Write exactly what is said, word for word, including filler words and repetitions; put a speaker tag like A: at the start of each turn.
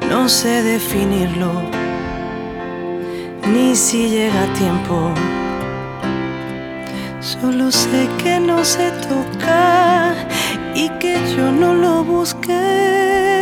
A: No sé definirlo, ni si llega a tiempo. Solo sé que no se toca y que yo no lo busqué.